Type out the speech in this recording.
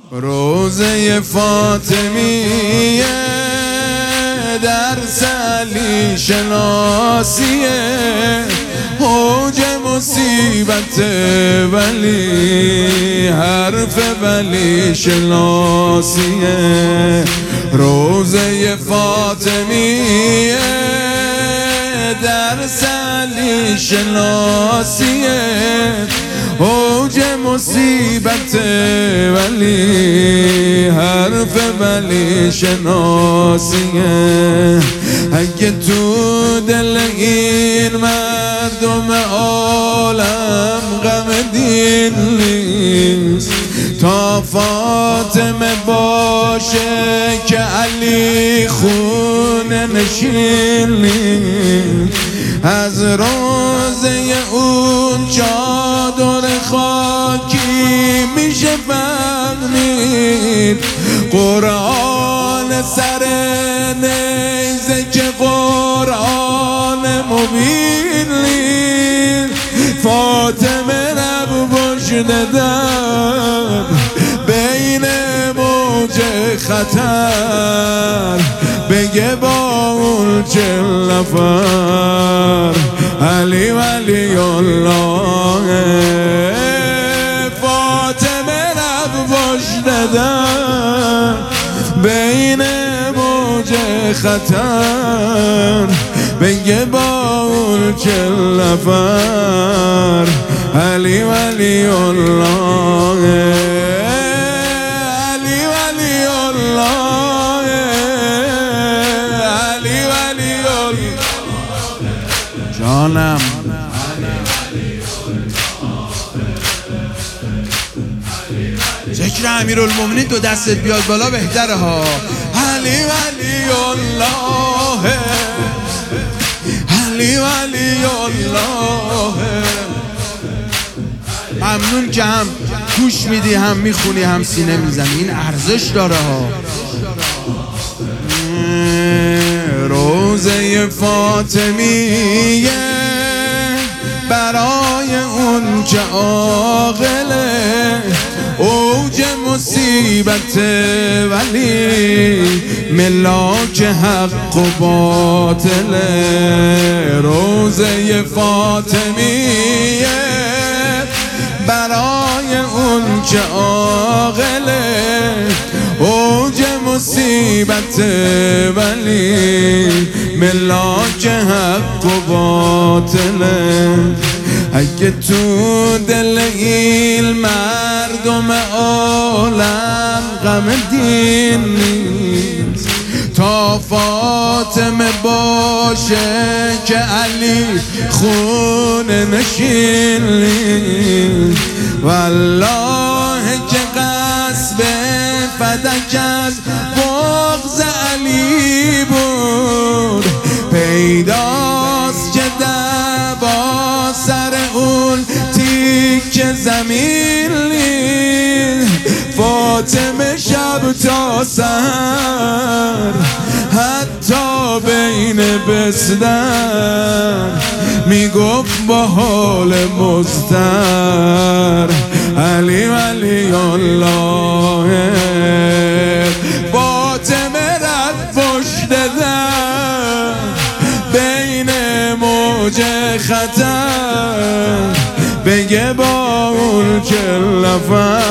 روزه فاطمیه درس علی شناسیه، اوج مصیبت ولی حرف ولی شناسیه. روزه فاطمیه درس علی شناسیه، اوج مصیبت ولی حرف ولی شناسیه. اگه تو دل این مردم عالم غم دین نیست، تا فاطمه باشه که علی خونه نشین نیست. از روزه اون چادر خاکی میشه فهمید قرآن سر نیزه که قرآن مبین نیست. فاطمه لب پشت در بین موج خطر، بگه با اون 40 نفر علی ولی الله. فاطمه لب پشت در بین موج خطر، بگه با اون 40 نفر علی ولی الله. علی ولی الله، علی ولی الله جانم. ذکر امیرالمومنین دو دستت بیاد بالا بهتره ها. علی ولی الله، علی ولی الله. ممنون که هم گوش میدی، هم میخونی، هم سینه میزنی، این ارزش داره ها. روزه فاطمیه برای اون که عاقله، اوج مصیبت ولی ملاک حق و باطله. روزه فاطمیه برای اون که عاقله، اوج مصیبت ولی ملاک حق و باطله. اگه تو دل این مردم عالم غم دین نیست، تا فاطمه باشه که علی خونه نشین نیست. والله که قصب فدک از بغض علی بود، پیداست که دعوا سر اون تیک زمین نیست. فاطمه شب تا سحر حتی بین بستر میگفت با حال مضطر علی ولی الله. فاطمه رفت پشت در بین موج خطر، بگه با اون 40 نفر